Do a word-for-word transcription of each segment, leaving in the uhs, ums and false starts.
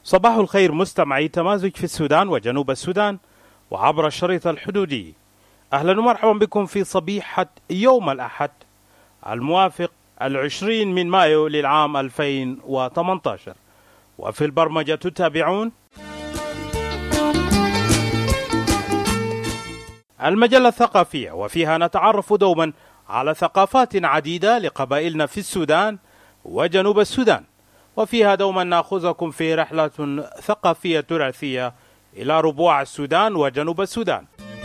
صباح الخير مستمعي تمازج في السودان وجنوب السودان وعبر الشريط الحدودي. أهلا ومرحبا بكم في صبيحة يوم الأحد الموافق العشرين من مايو للعام ألفين وثمانية عشر. وفي البرمجة تتابعون المجلة الثقافية، وفيها نتعرف دوما على ثقافات عديدة لقبائلنا في السودان وجنوب السودان، وفيها دوما نأخذكم في رحلة ثقافية تراثية إلى ربوع السودان وجنوب السودان.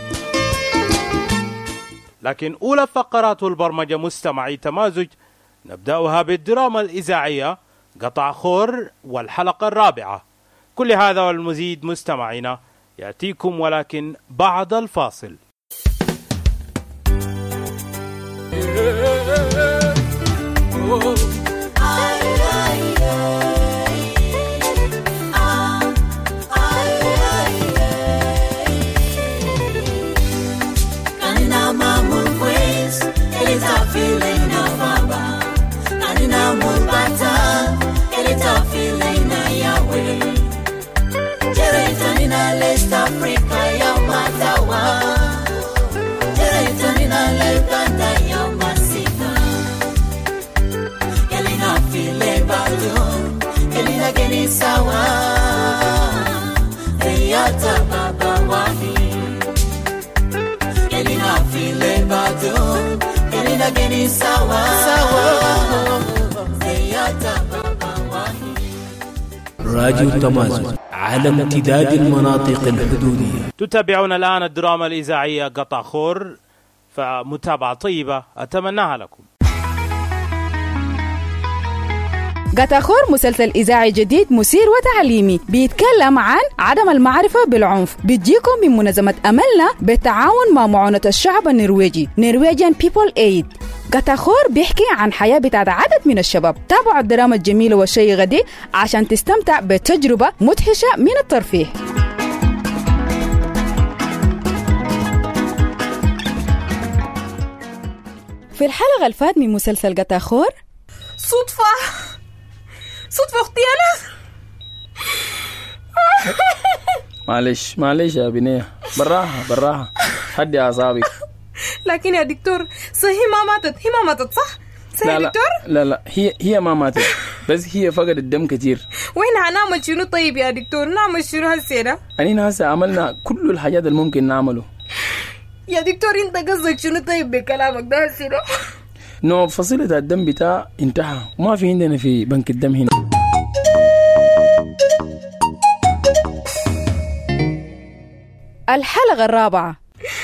لكن أولى فقرات البرمجة مستمعي تمازج نبدأها بالدراما الإذاعية قطع خور والحلقة الرابعة. كل هذا والمزيد مستمعينا يأتيكم ولكن بعد الفاصل. راديو تمازج على امتداد المناطق الحدودية. تتابعون الآن الدراما الإذاعية قطع خور، فمتابعة طيبة أتمناها لكم. قطع خور مسلسل إذاعي جديد مثير وتعليمي بيتكلم عن عدم المعرفة بالعنف، بيجيكم من منظمة أملنا بالتعاون مع معونة الشعب النرويجي Norwegian People Aid. قطع خور بيحكي عن حياة بتاعت عدد من الشباب. تابعوا الدراما الجميلة والشيقة دي عشان تستمتع بتجربة مدهشة من الترفيه. في الحلقة الفات من مسلسل قطع خور، صدفة صدفة أختي أنا. معلش معلش يا بنية، براحة براحة، هدي أعصابك. لكن يا دكتور صحيح ما ماتت، هي ما ماتت صح؟ صحيح لا يا دكتور؟ لا لا هي هي ما ماتت، بس هي فقدت الدم كتير. وإحنا هنعمل شنو طيب يا دكتور؟ نعمل شنو هالسيرة؟ أنينا هسه عملنا كل الحاجات اللي ممكن نعمله. يا دكتور أنت قصدك شنو طيب بكلامك ده هالسيرة؟ نوع فصيلة الدم بتاع انتهى، وما في عندنا في بنك الدم هنا. الحلقة الرابعة.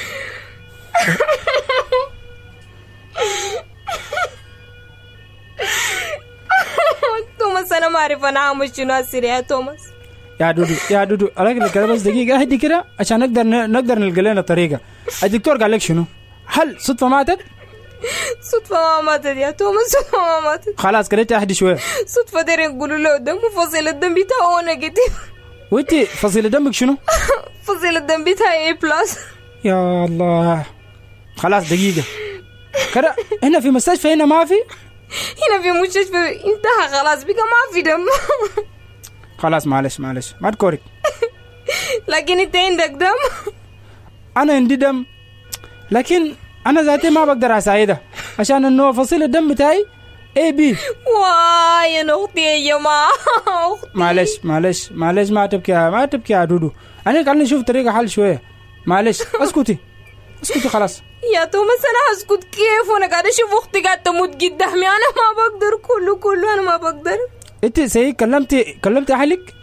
توماس أنا ما أعرف أنا عامل شنو هالسيرة يا توماس. يا دودو يا دودو ألاقي لك بس دقيقة هدي كده عشان نقدر نقدر نلقى لنا طريقة. الدكتور قال لك شنو؟ هل صدفة ماتت؟ صدفة ما ماتت يا توماس، صدفة ما ماتت. خلاص كده اهدي شوية. صدفة داري يقولوا له دم وفصيل الدم بتاعه نيجاتيف. وانتي فصيل دمك شنو؟ فصيل الدم بتاعي اي بلس. يا الله خلاص دقيقة كده هنا في مستشفى هنا ما في؟ هنا في مستشفى انتهى خلاص بقى ما في دم. خلاص معلش معلش ما تكورك. لكن انت عندك دم. انا عندي دم لكن انا ذاتي ما بقدر اساعدها عشان انه فصيل الدم بتاعي اي بي. واي يا اختي يا جماعه. معلش معلش معلش ما تبكي ما تبكي يا دودو، انا قال نشوف طريقه حل شويه. معلش اسكتي اسكتي خلاص. يا توماس انا اسكت كيف وانا قاعده اشوف اختي قاعده تموت قدامي؟ انا ما بقدر كله كله انا ما بقدر. انت سي كلمتي كلمتي اهلك؟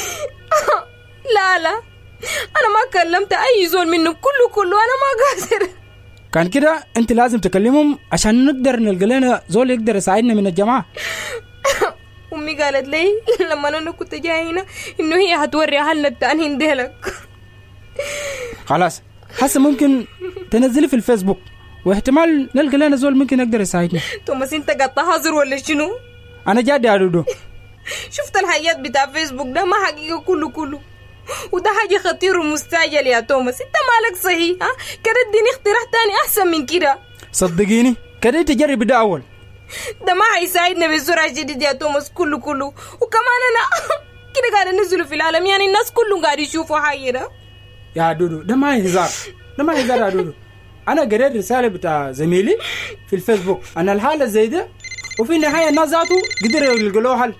لا لا انا ما كلمت اي زول منهم، كله كله انا ما قادر. كان كده انت لازم تكلمهم عشان نقدر نلقى لنا زول يقدر يساعدنا من الجماعه. امي قالت لي لما انا كنت جاي هنا انه هي هتوري اهلنا التانيين ديلك. خلاص هسه ممكن تنزلي في الفيسبوك واحتمال نلقى لنا زول ممكن يقدر يساعدنا. توماس انت قاعد تهزر ولا شنو؟ انا جاد يا دودو. شفت الحياة بتاع فيسبوك ده ما حقيقة كله كله، وده حاجة خطير ومستعجل يا توماس. انت مالك صحيح؟ ها كده اديني اقتراح تاني احسن من كده. صدقيني كده تجرب ده اول. ده ما هيساعدنا بسرعة جديد يا توماس كله كله. وكمان انا كده قاعد انزله في العالم، يعني الناس كلهم قاعد يشوفوا حاجه ده. يا دودو ده ما هزار، ده ما هزار يا دودو. انا قريت رساله بتاع زميلي في الفيسبوك انا الحاله زي ده، وفي النهايه الناس ذاته قدروا يلقوا له حل.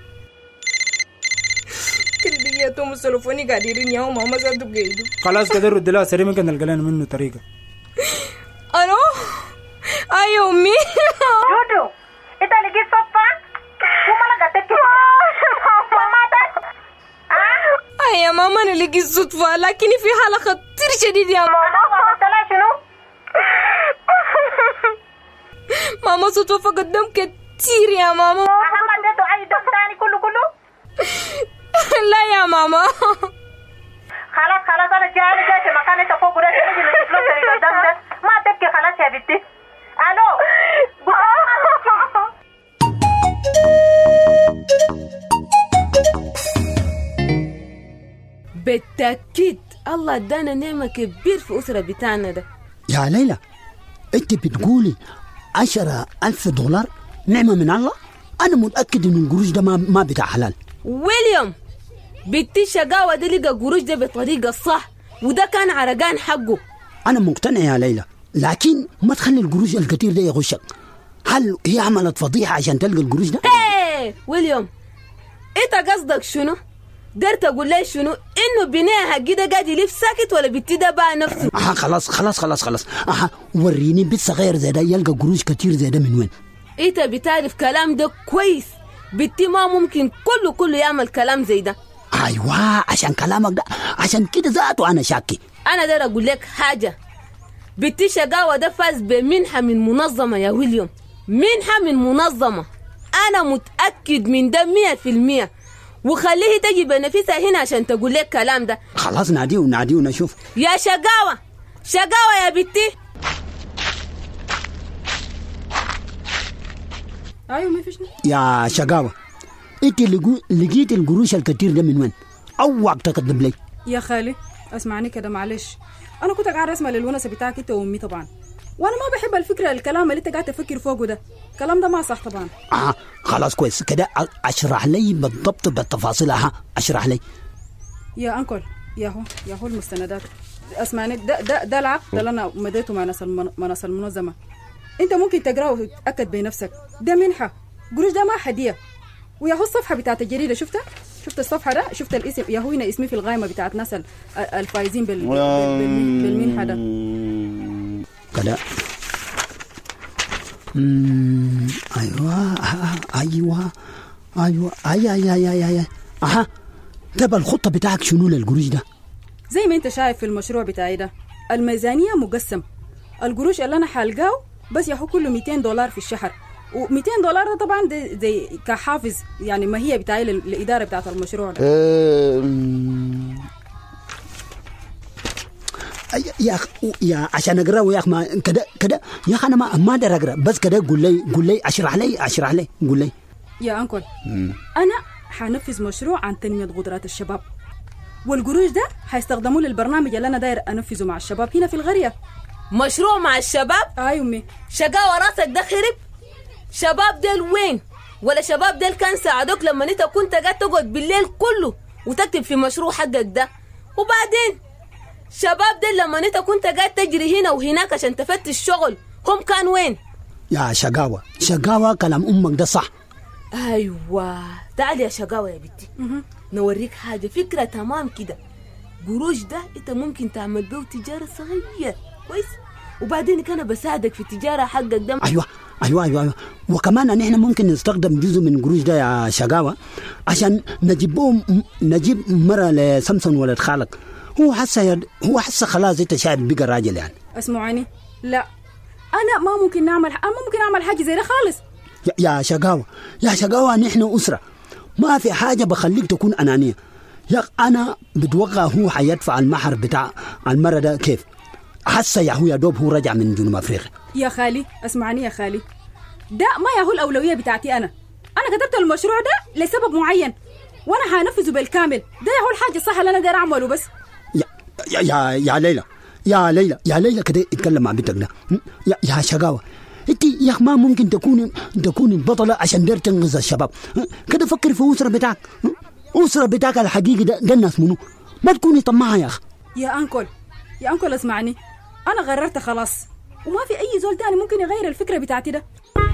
كده دي توم سلفوني قاعد يرني يا ماما ذاته قايدو. خلاص كده رد لها سريع، ممكن نلقى لنا منه طريقه. الو اي امي. دودو انت لقيت صفه وما لقيتك ماما؟ اي يا ماما انا لقيت صدفه، لكن في حاله خطير شديد يا ماما. طلع شنو؟ ماما صدفه فقدام كتير يا ماما. اهم اديته اي دم ثاني كله كله؟ لا يا ماما. خلاص خلاص انا جاي انا جاي في مكان انت فوق ده، نجي نشوف له طريقه الدم ده. ما تبكي خلاص يا بنتي. الو بالتأكيد الله ادانا نعمة كبير في أسرة بتاعنا ده. يا ليلى انت بتقولي عشرة ألف دولار نعمة من الله؟ أنا متأكد إن القروش ده ما, ما بتاع حلال. ويليام بنتي شقاوة ده لقى قروش ده بطريقة الصح، وده كان عرقان حقه. أنا مقتنع يا ليلى، لكن ما تخلي القروش الكتير ده يغشك. هل هي عملت فضيحة عشان تلقى القروش ده؟ هيه ويليام انت قصدك شنو؟ دار تقول لي شنو؟ انه بناء حقي ده قاعد يلف ساكت ولا بنتي ده بقى نفسه؟ أها خلاص خلاص خلاص خلاص أها وريني بيت صغير زي ده يلقى قروش كتير زي ده من وين؟ انت بتعرف كلام ده كويس، بنتي ما ممكن كله كله يعمل كلام زي ده. أيوة عشان كلامك ده، عشان كده ذاته أنا شاكي. أنا دار أقول لك حاجة، بنتي شقاوة ده فاز بمنحة من منظمة يا ويليام، منحة من منظمة. أنا متأكد من ده مية في المية، وخليه تجي بنفسها هنا عشان تقول لك كلام ده. خلاص ناديه وناديه ونشوف. يا شقاوة شقاوة يا بنتي. ايوه ما فيش. يا شقاوة انت لقيت القروش الكتير ده من وين؟ او وقت تقدم لي. يا خالي اسمعني كده معلش، انا كنت قاعد اسمع للونسه بتاعك انت وامي طبعا، وانا ما بحب الفكره الكلام اللي انت قاعد تفكر فوقه ده، الكلام ده ما صح طبعا. اه خلاص كويس كده، اشرح لي بالضبط بالتفاصيل. ها اشرح لي يا انكل. يا هو يا هو المستندات. اسمعني، ده ده ده العقد اللي انا مديته مع ناس مناص المنظمه، انت ممكن تقراه وتتاكد بنفسك. ده منحه، قروش ده ما هديه. ويا هو الصفحه بتاعت الجريده شفتها؟ شفت الصفحه ده؟ شفت الاسم؟ يا هو هنا اسمي في القائمه بتاعت ناس الفايزين بال بالمنحه ده كده. امم ايوه ايوه ايوه اي اي اي اي اي اها. طب الخطه بتاعك شنو للقروش ده؟ زي ما انت شايف في المشروع بتاعي ده، الميزانيه مقسم. القروش اللي انا حالقاه بس يا هو كله مئتين دولار في الشهر، و200 دولار ده طبعا ده زي كحافز، يعني ما هي بتاعي للإدارة بتاعت المشروع ده. يا أخ يا عشان أقرأه يا أخ ما كده كده يا أخ أنا ما ما أقدر أقرأ، بس كده قول لي قول لي أشرح لي أشرح لي قول لي. يا أنكل أنا حنفذ مشروع عن تنمية قدرات الشباب، والقروش ده حيستخدموه للبرنامج اللي أنا داير أنفذه مع الشباب هنا في القرية. مشروع مع الشباب؟ أي أمي. شقاوة راسك ده خرب؟ شباب ديل وين؟ ولا شباب ديل كان ساعدوك لما انت كنت قاعد تقعد بالليل كله وتكتب في مشروع حقك ده؟ وبعدين شباب ديل لما انت كنت قاعد تجري هنا وهناك عشان تفتش شغل، هم كان وين؟ يا شقاوة شقاوة كلام أمك ده صح. أيوة تعالي يا شقاوة يا بنتي نوريك حاجة، فكرة تمام كده. قروش ده انت ممكن تعمل به تجارة صغيرة كويس، وبعدين كان بساعدك في التجارة حقك ده. أيوة أيوة أيوة, أيوة. وكمان نحن ممكن نستخدم جزء من قروش ده يا شقاوة عشان نجيبهم نجيب مرة لسمسون ولد خالك. هو حس يد... هو حس خلاص انت شايف بقى راجل يعني. اسمعوني، لا أنا ما ممكن نعمل أنا ما ممكن أعمل حاجة زي ده خالص. يا, يا شقاوة يا شقاوة نحن أسرة، ما في حاجة بخليك تكون أنانية. يا أنا بتوقع هو حيدفع المحر بتاع المرة ده كيف؟ حس يا هو يا دوب هو رجع من جنوب أفريقيا. يا خالي اسمعني يا خالي، ده ما يا هو الأولوية بتاعتي. أنا أنا كتبت المشروع ده لسبب معين وأنا حنفذه بالكامل. ده يا هو الحاجة الصح اللي أنا داير أعمله. بس يا يا يا, يا ليلى يا ليلى يا ليلى كده اتكلم مع بنتك ده. يا يا شقاوة انت يا اخ ما ممكن تكون تكون البطلة عشان دير تنقذ الشباب كده. فكر في أسرة بتاعك. أسرة بتاعك الحقيقي ده, ده الناس منو؟ ما تكوني طماعة يا أخ. يا أنكل يا أنكل اسمعني، أنا غررت خلاص وما في أي زول تاني ممكن يغير الفكرة بتاعتي ده.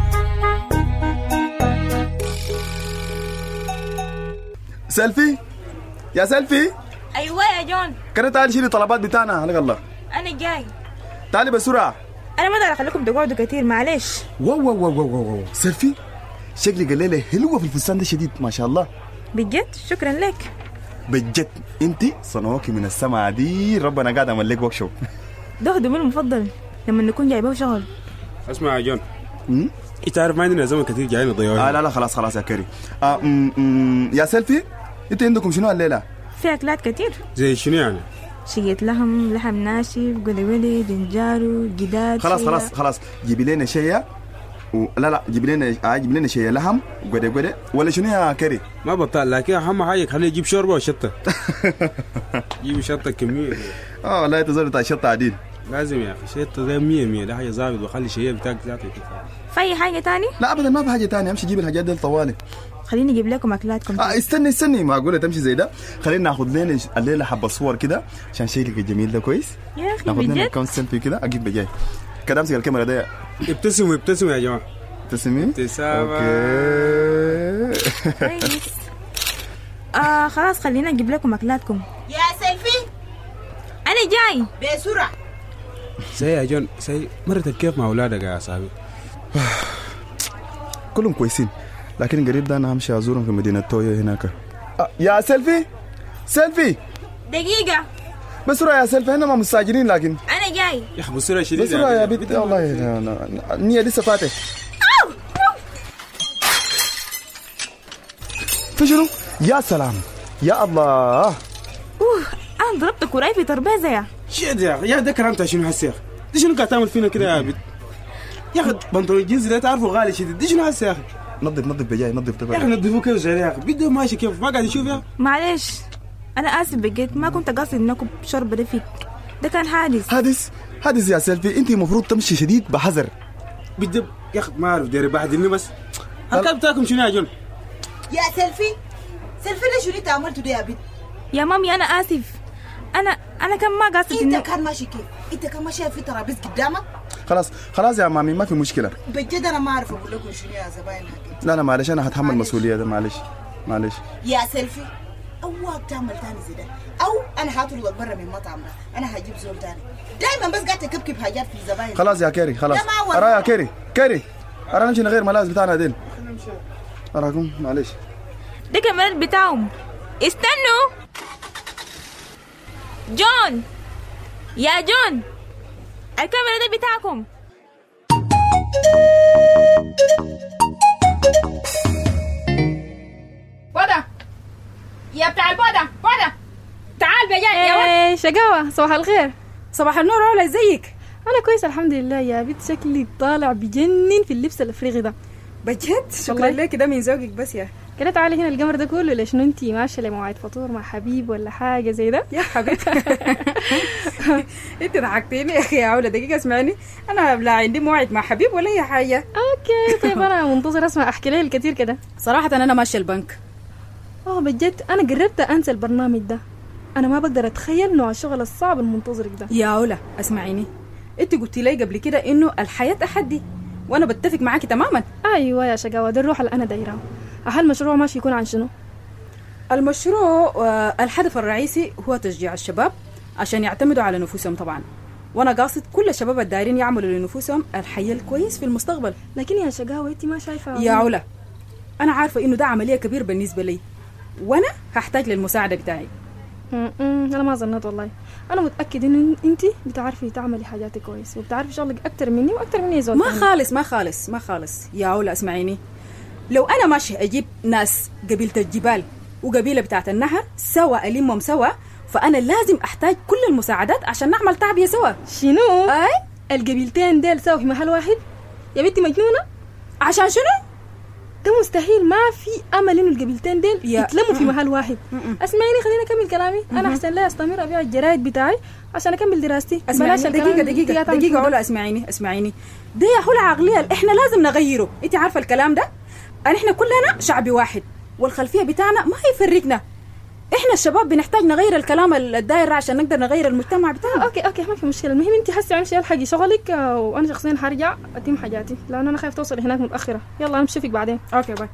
سيلفي يا سيلفي. أيوة يا جون. كده تعالي شيلي طلبات بتاعنا على الله. أنا جاي. تعالي بسرعة. أنا ما أقدر أخليكم تقعدوا كتير معلش. واو واو واو واو واو سيلفي شكلك الليلة حلوة في الفستان ده شديد ما شاء الله. بجد شكرا لك. بجد انت صنوكي من السماء دي، ربنا قاعد اعمل لك ورك شوب. ده هدومي المفضل لما نكون جايبه شغل. اسمع يا جون، انت عارف ما عندنا زمن كتير جايين نضيعوها. آه لا لا خلاص خلاص يا كريم. آه م م يا سيلفي انت عندكم شنو الليله؟ في اكلات كتير. زي شنو يعني؟ شيء لحم لحم ناشف قدويلي دنجارو جداد. خلاص خلاص خلاص جيبي لنا شيء و... لا لا جيب لنا آه جيب لنا شيء لحم غدا غدا ولا شنو يا كريم؟ ما بطال، لكن اهم حاجه خليه يجيب شوربه وشطه. جيب شطه كميه. اه لا تزور بتاع شطه عديل لازم يا اخي. شطه زي مية مية ده حاجه ظابط، وخلي شيء بتاعك ذاته كفايه. في اي حاجه تاني؟ لا ابدا ما في حاجه تانية، امشي جيب الحاجات دي طوالي. خليني اجيب لكم اكلاتكم. اه استني استني معقوله تمشي زي ده؟ خلينا ناخذ لنا الليله حبه صور كده عشان شكلك الجميل ده كويس. يا اخي ناخذ لنا بجد كم سيلفي كده اجيب بجاي كده. امسك الكاميرا ده. ابتسموا ابتسموا يا جماعه. ابتسمي. ابتسامه. اوكي كويس. اه خلاص خلينا نجيب لكم اكلاتكم. يا سيلفي انا جاي بسرعه. سي يا جون سي، مرتك كيف مع اولادك يا صاحبي؟ كلهم كويسين، لكن قريب ده انا همشي ازورهم في مدينه تويو هناك. آه يا سيلفي سيلفي دقيقه بسرعه يا سيلفي، هنا ما مستعجلين لكن انا جاي. يا اخي بسرعه شديد بسرعه يا بنت. والله النيه لسه فاتت. في شنو؟ يا سلام يا الله. اوه انا ضربت كوراي في ترابيزه يا شد يا اخي. يا ده كلام شنو هسه يا اخي؟ دي شنو قاعد تعمل فينا كده يا بنت؟ يا اخي بنطلون الجينز ده تعرفه غالي شديد، دي شنو هسه يا اخي؟ نظف نظف بجاي نظف تبع يا اخي نظفوه كيف زي يا اخي؟ بده ماشي كيف ما قاعد يشوف يا اخي. معلش انا اسف بجد، ما كنت قاصد انكم شرب ده فيك، ده كان حادث. حادث حادث يا سيلفي، انت المفروض تمشي شديد بحذر. بده يا اخي ما اعرف داير بحدني بس. الكلب بتاعكم شنو يا جون؟ يا سيلفي سيلفي ليش شنو انت عملته ده يا بنت؟ يا مامي انا اسف، انا انا كان ما قاصد. انت إن... كان ماشي كيف؟ انت كان ماشي في ترابيز قدامك؟ خلاص خلاص يا مامي ما في مشكله. بجد انا ما اعرف اقول لكم شنو يا زباين حقي. لا لا معلش انا هتحمل المسؤوليه ده. معلش معلش يا سيلفي اوعى تعمل تاني زي ده، او انا هطردك برا من المطعم ده. انا هجيب زول تاني دايما بس قاعد تكبكب حاجات في الزباين. خلاص يا كيري خلاص. ارى يا كيري كيري ارى نمشي نغير ملابس بتاعنا ديل. اراكم معلش. ده كمان بتاعهم. استنوا جون يا جون، الكاميرا ده بتاعكم. بودا يا بتاع البودا بودا تعال بجاي يا ولد. ايه شقاوة، صباح الخير. صباح النور. ولا ازيك؟ انا كويس الحمد لله يا بنت. شكلي طالع بجنن في اللبس الافريقي ده. بجد شكرا لك، ده من ذوقك بس يا كده. تعالي هنا القمر ده كله ليش انتي ماشيه لموعد فطور مع حبيب ولا حاجه زي ده يا حبيب؟ انت ضحكتيني يا اخي يا عوله. دقيقه اسمعني، انا لا عندي موعد مع حبيب ولا اي حاجه. اوكي طيب انا منتظر اسمع احكي لي الكثير كده. صراحه انا ماشيه البنك. اه بجد انا قربت انسى البرنامج ده. انا ما بقدر اتخيل نوع الشغل الصعب المنتظرك ده. يا عوله اسمعيني، انت قلتي لي قبل كده انه الحياه تحدي، وانا بتفق معاكي تماما. ايوه يا شقاوه، ده الروح اللي انا دايراه. هل المشروع ماشي يكون عن شنو؟ المشروع الهدف الرئيسي هو تشجيع الشباب عشان يعتمدوا على نفوسهم طبعا، وانا قاصد كل الشباب الدايرين يعملوا لنفوسهم الحياه الكويس في المستقبل. لكن يا شقاوه انت ما شايفه يا علا، انا عارفه انه ده عمليه كبير بالنسبه لي، وانا هحتاج للمساعده بتاعي. امم انا ما ظنيت والله. انا متاكد ان انت بتعرفي تعملي حاجات كويس وبتعرفي شغلك اكتر مني واكتر مني زول. ما خالص ما خالص ما خالص يا علا اسمعيني، لو انا ماشي اجيب ناس قبيله الجبال وقبيله بتاعت النهر سوا ألمهم سوا، فانا لازم احتاج كل المساعدات عشان نعمل تعبيه سوا. شنو؟ اي القبيلتين ديل سوا في محل واحد؟ يا بنتي مجنونه. عشان شنو؟ ده مستحيل. ما في امل انه القبيلتين ديل يتلموا في محل واحد. اسمعيني خليني اكمل كلامي. انا احسن لا استمر ابيع الجرايد بتاعي عشان اكمل دراستي. اسمعيني دقيقه دقيقه دقيقه علا، اسمعيني اسمعيني ده يا هو العقليه اللي احنا لازم نغيره. انت عارفه الكلام ده؟ ان احنا كلنا شعب واحد والخلفيه بتاعنا ما يفرقنا. احنا الشباب بنحتاج نغير الكلام الداير عشان نقدر نغير المجتمع بتاعنا. آه اوكي اوكي ما في مشكله. المهم انت حسي امشي الحقي شغلك وانا شخصيا حرجع اتم حاجاتي لانه انا خايف توصل هناك متاخره. يلا امشي فيك بعدين. اوكي باي.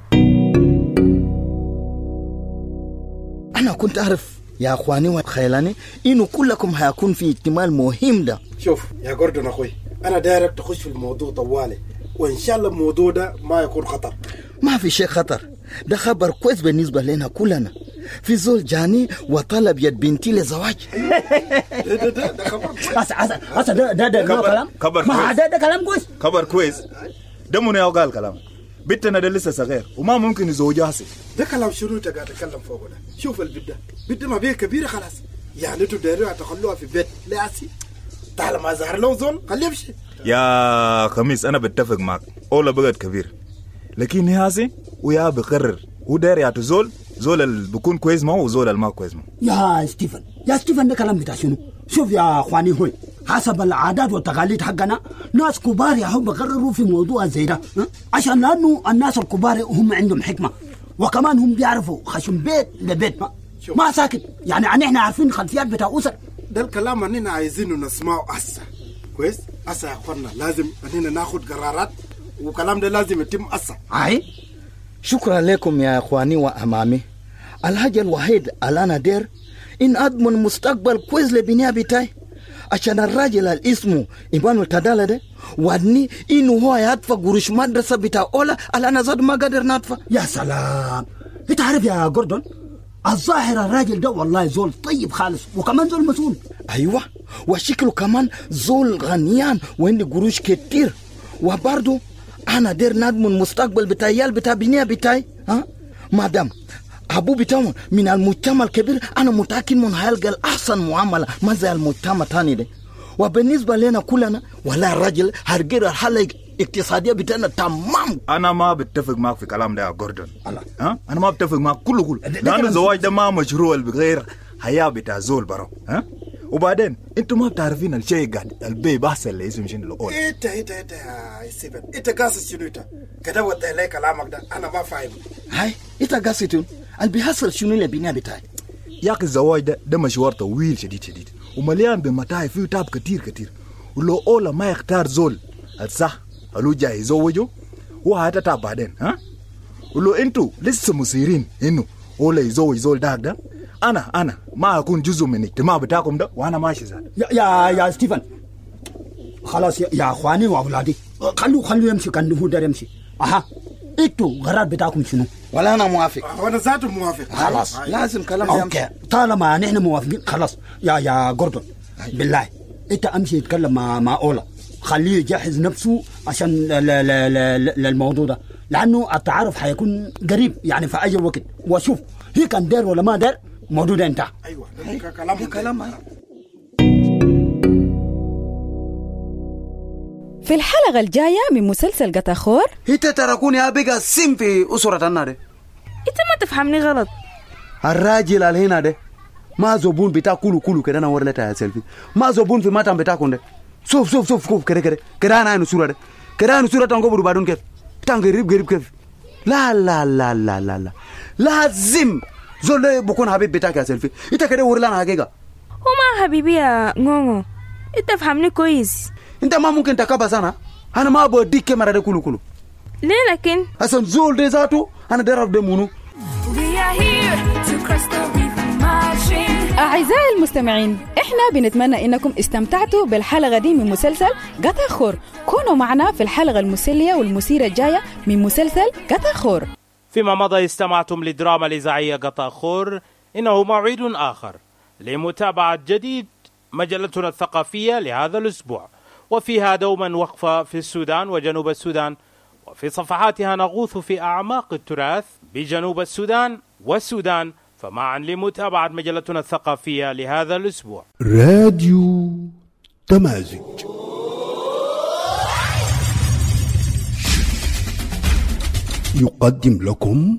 انا كنت اعرف يا اخواني وخيلاني انه كلكم هيكون في احتمال مهم ده. شوف يا جوردن اخوي انا دايرك تخش في الموضوع طوالي وان شاء الله الموضوع ده ما يكون خطر. ما في شيء خطر، ده خبر كويس بالنسبه لنا كلنا. في زول جاني وطلب يد بنتي لزواج. ده ده ده خبر أسا أسا أسا ده ده ده كلام خبر ما ده ده كلام كويس. خبر كويس ده منو يا قال كلام بنتنا ده لسه صغير وما ممكن يزوجها هسه. ده كلام شنو انت قاعد تتكلم فوق ده؟ شوف البنت ده بنت ما بيه كبيره خلاص يعني انتوا دايرين تخلوها في بيت لا اسي تعال ما ظهر له زول خليه يمشي. يا خميس انا بتفق معك اولا بقت كبير لكن هاسي ويا بقرر هو داير يعطي زول زول اللي بيكون كويس معه وزول اللي ما كويس معه. يا ستيفن يا ستيفن ده كلام بتاع شنو؟ شوف يا اخواني هوي حسب العادات والتقاليد حقنا ناس كبار يا هم بقرروا في موضوع زي ده عشان لانه الناس الكبار هم عندهم حكمه وكمان هم بيعرفوا خشم بيت لبيت ما, ما ساكت يعني عن احنا عارفين خلفيات بتاع اسر. ده الكلام اننا عايزينه نسمعه هسه كويس. هسه يا اخوانا لازم اننا ناخد قرارات وكلام ده لازم يتم هسه. اي شكرا لكم يا اخواني وامامي. الحاجه الوحيد اللي انا دير ان اضمن مستقبل كويس لبنيا بتاعي عشان الراجل اللي اسمه ايمانويل تدالا ده ودني انه هو يدفع قروش مدرسه بتاع اولا اللي انا زاد ما قادر ندفع. يا سلام انت عارف يا جوردن الظاهر الراجل ده والله زول طيب خالص وكمان زول مسؤول. ايوه وشكله كمان زول غنيان وعندي قروش كتير وبرضه انا دير نضمن مستقبل بتاع عيال بتاع بنيا بتاعي. ها مادام ابو بتاعهم من المجتمع الكبير انا متاكد من هيلقى الاحسن معامله ما زي المجتمع الثاني ده. وبالنسبه لنا كلنا ولا الراجل هرجر الحاله الاقتصاديه بتاعنا تمام. انا ما بتفق معك في كلام ده يا جوردن. ها انا ما بتفق معك كله كله لانه الزواج ده ما مشروع بغير حياه بتاع زول برا. ها وبعدين انتوا ما بتعرفين الشيء قاعد البي بحث اللي اسمه شنو الاول. انت انت انت يا سيفن انت قاصد شنو انت كده وضح لي كلامك ده انا ما فاهم. هاي انت قاصد البي حصل شنو اللي بينا بتاعي يا اخي الزواج ده ده مشوار طويل شديد شديد ومليان بمتاعب فيه تعب كتير كتير ولو اولا ما يختار زول الصح قالوا جاي يزوجوا هو هيتعب بعدين. ها ولو انتوا لسه مصيرين انه اولا يزوج زول داك ده انا انا ما اكون جزء من الاجتماع بتاعكم ده وانا ماشي زاد. يا يا, يا ستيفن خلاص يا, يا اخواني واولادي خلوا خلوا يمشي كان هو دار يمشي. اها انتوا قرار بتاعكم شنو؟ ولا انا موافق. وانا ذاته موافق. خلاص لازم كلام اوكي طالما نحن موافقين خلاص. يا يا جوردن بالله انت امشي يتكلم مع مع اولا خليه يجهز نفسه عشان للموضوع ده لانه التعارف حيكون قريب يعني في اي وقت. وشوف هي كان دار ولا ما دار موضوع ده انتهى. ايوه ده كلام كلام. في الحلقة الجاية من مسلسل قطاخور انت تراكوني ابيقى سم في اسرة النار. انت ما تفهمني غلط. الراجل اللي هنا ده ما زبون بتاع كله كله كده انا ورلتها يا سيلفي ما زبون في ماتم بتاعكم ده. شوف شوف شوف شوف كده كده كده انا نصوره ده كده نصوره تنقبوا بعدون كيف تان قريب قريب كيف. لا لا لا لا لا لا لازم زول بكون حبيب بتاعك يا سيلفي. انت كده ورلانا حقيقه. هو ما حبيبي يا غونغو انت فهمني كويس. انت ما ممكن تكبس انا انا ما بوديك كاميرا ده كله كله ليه لكن اصلا زول ده ذاته انا دارب ده منو. أعزائي المستمعين احنا بنتمنى انكم استمتعتوا بالحلقة دي من مسلسل قطاخور. كونوا معنا في الحلقة المسلية والمثيرة الجاية من مسلسل قطاخور. فيما مضى استمعتم لدراما الإذاعية قطاخور. إنه موعد آخر لمتابعة جديد مجلتنا الثقافية لهذا الأسبوع وفيها دوما وقفة في السودان وجنوب السودان وفي صفحاتها نغوص في أعماق التراث بجنوب السودان والسودان. فمعا لمتابعة مجلتنا الثقافية لهذا الأسبوع. راديو تمازج يقدم لكم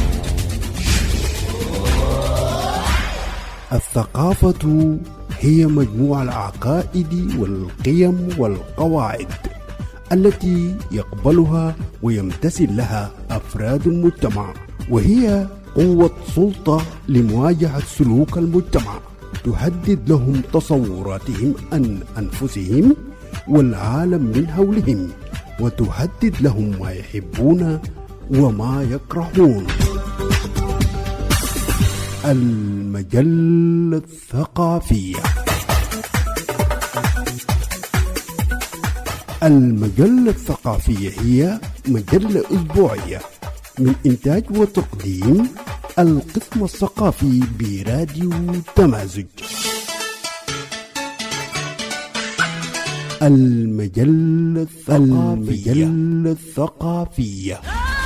الثقافة هي مجموع العقائد والقيم والقواعد التي يقبلها ويمتثل لها أفراد المجتمع وهي قوة سلطة لمواجهة سلوك المجتمع، تهدد لهم تصوراتهم عن أنفسهم والعالم من حولهم، وتهدد لهم ما يحبون وما يكرهون. المجلة الثقافية. المجلة الثقافية هي مجلة أسبوعية من إنتاج وتقديم القسم الثقافي براديو تمازج. المجلة الثقافية. المجلة الثقافية.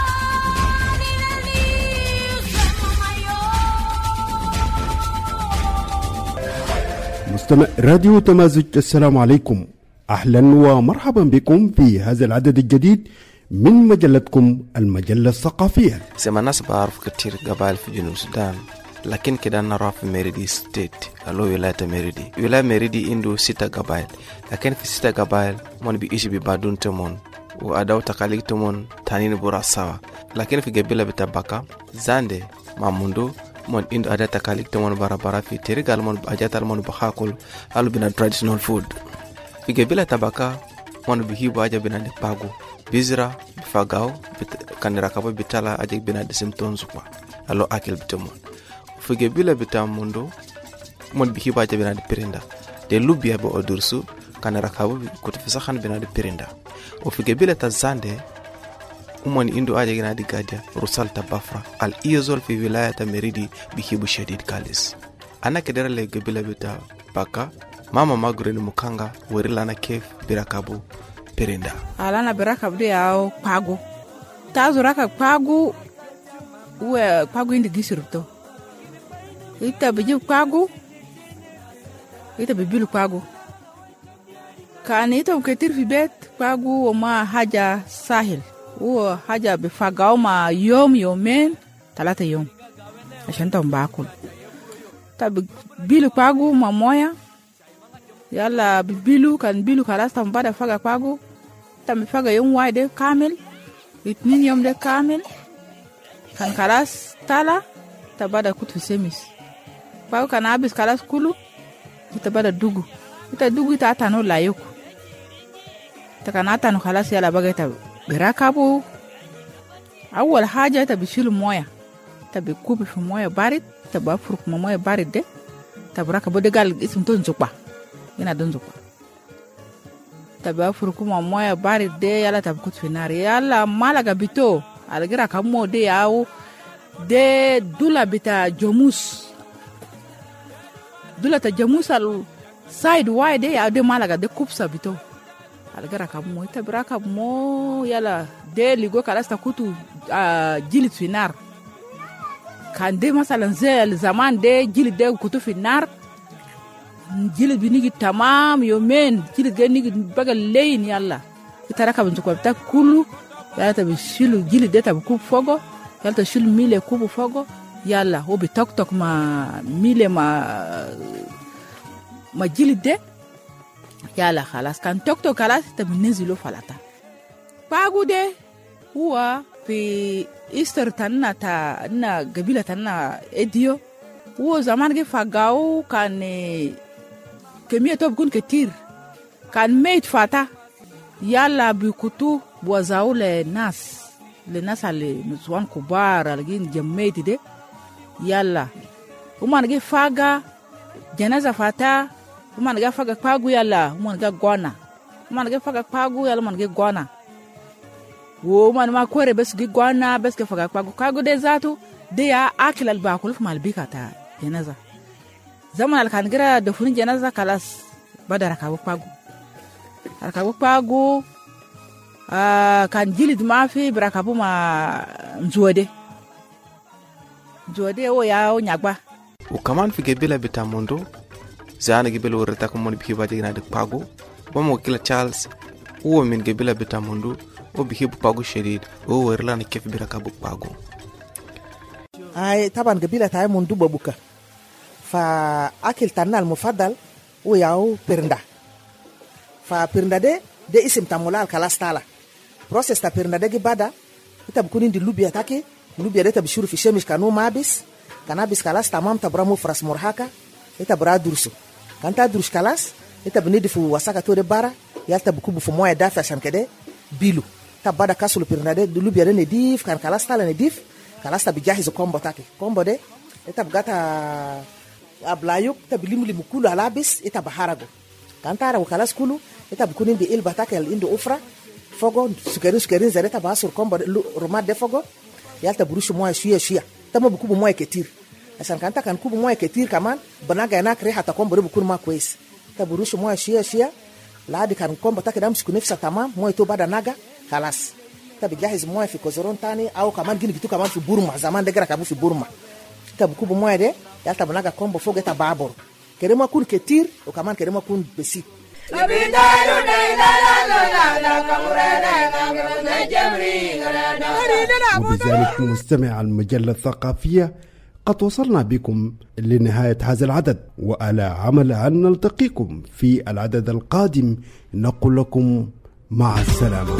مستمع راديو تمازج، السلام عليكم، أهلا ومرحبا بكم في هذا العدد الجديد من مجلتكم المجلة الثقافية. زي الناس بعرف كتير قبائل في جنوب السودان، لكن كده نرى في ميريدي ستيت اللي هو ولاية ميريدي. ولاية ميريدي عنده ستة قبائل، لكن في ستة قبائل من بيعيش ببادون تمون وأداو تقاليد تمون تانين برا سوا. لكن في قبيلة بتبقى زاندي ماموندو من عنده أداة تقاليد تمون برا برا في تيريغ المون أجات المون بخاكل قالوا بنا traditional food. في قبيلة تبقى من بيهيبوا أجا بنا نباغو bizira bifagao kan rakabo bitala ajek bina de symptoms kwa alo akel bitamon fuge bila bitamundo mon bihiba je bina de perinda de lubia bo odursu kan rakabo ko tafisa khan bina de perinda o fuge bila tazande umon indo aje gina de gadia rusal tabafra al izol fi wilayata meridi bihibu shadid kalis ana kedera le gebila bita baka mama magre ni mukanga werilana kef birakabo perinda alana beraka bde yao pago tazo raka pago we pago indi gisirto ita biji pago ita bibilu pago kan ita uketir fi bet pago ma haja sahil و haja bifagao ma yom yomen talata yom عشان تنباكل طب bilu pago ma moya yalla bilu kan bilu kalas tambada faga pago tamifaga yom waide kamil itnin yom de kamil kan kalas tala tabada kutu semis pago kan abis kalas kulu tabada dugu ita dugu ita atano layoko takanata no kalas yalla bagaita birakabu awwal haja tabishilu moya tabikubi fi moya barid tabafuruk moya barid de tabraka bodegal isum ton zupa ina don zupa tabafuruk moya barid de yalla tabkut fi nar yalla malaga bito algira kammo de yawo de dula bita jomus dula ta jomus al side wide ya de malaga de kupsa bito algara kammo tabraka mo yalla de ligo kala sta kutu uh, jilit finar kan de masalan zel zaman de jilit de kutu finar jilit binigi tamam yo men jilit de nigi bagal lein yalla itaraka bunju ko ta kulu yalla ta bishilu jilit de ta ku fogo yalla ta shil mile ku fogo yalla obi tok tok ma mile ma ma jilit de yala khalas kan tok tok khalas tabinzilu falata pagu de huwa fi easter tanna ta na gabila tanna edio huwa zaman ge fagao kan kemia top kun ketir kan mate fata yala bi kutu bwazao le nas le nas ale nuswan kubara lagin jammeti de yala uman ge faga janaza fata man ga faga pagu yalla man ga gona man ga faga pagu yalla man ga gona wo man ma kore bes gi gona bes ga faga pagu kagu de zato de ya akil al bakul mal bikata janaza zaman al kan gira da furin janaza kalas badara kagu pagu al kagu pagu ah kan jilid ma fi brakabu ma nzuode nzuode o ya o nyagba o kaman fi gebila bitamondo zana gibel worta ko mon bihiba jigna de pago bomo kila Charles o min gibela betamundu o bihibu pago shedid o werla ne kef biraka bu pago ay taban gibela tay mundu babuka fa akil tanal mufaddal o yaw perinda fa perinda de de isim tamulal kalastala process ta perinda de gibada itab kunin di lubia take اللوبيا دي تبشور في الشمس كانوا مابس كنابس خلاص تمام تبرمو فرس مرهكا انت برا درسو كان تدرس خلاص انت بندف وساكا تو برا يالتا بكوب في مويه دافع عشان كده بيلو تبدا كاسو البرنادي اللوبيا دي نديف كان خلاص تالا نديف خلاص تبجهز كومبو تاكي كومبو دي انت بغاتا ablayuk tabilimuli mukulu alabis ita baharago kantara wakalas kulu ita bukunin bi il bataka el indo ofra fogo sukerin sukerin zareta basur kombo romad de fogo yalta burushu moya shia shia tama bukubu moya ketir asan kanta kan kubu moya ketir kaman banaga yana kre hata kombo bukun ma kwes ta burushu moya shia shia ladi kan kombo taka dam sukunifsa tamam moya to bada naga khalas ta bijahiz moya fi kozoron tani au kaman gini kitu kaman fi burma zaman de gara kabu fi burma ta bukubu moya de yalta banaga kombo fogo ta babor kerema kun ketir o kaman kerema kun besi وبذلك مستمع المجلة الثقافية قد وصلنا بكم لنهاية هذا العدد وعلى عمل أن نلتقيكم في العدد القادم نقول لكم مع السلامة.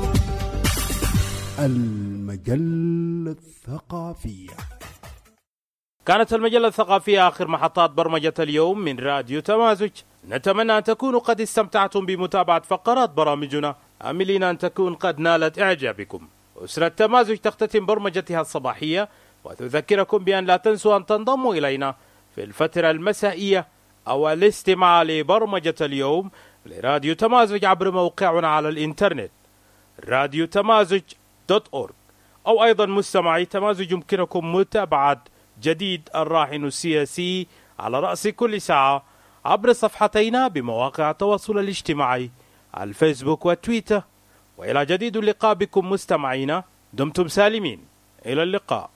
المجلة الثقافية كانت المجلة الثقافية آخر محطات برمجة اليوم من راديو تمازج. نتمنى أن تكونوا قد استمتعتم بمتابعة فقرات برامجنا، آملين أن تكون قد نالت إعجابكم. أسرة تمازج تختتم برمجتها الصباحية وتذكركم بأن لا تنسوا أن تنضموا إلينا في الفترة المسائية أو الاستماع لبرمجة اليوم لراديو تمازج عبر موقعنا على الإنترنت راديو تمازج دوت أورغ، أو أيضا مستمعي تمازج يمكنكم متابعة جديد الراهن السياسي على رأس كل ساعة عبر صفحتينا بمواقع التواصل الاجتماعي الفيسبوك والتويتر. وإلى جديد اللقاء بكم مستمعينا، دمتم سالمين، إلى اللقاء.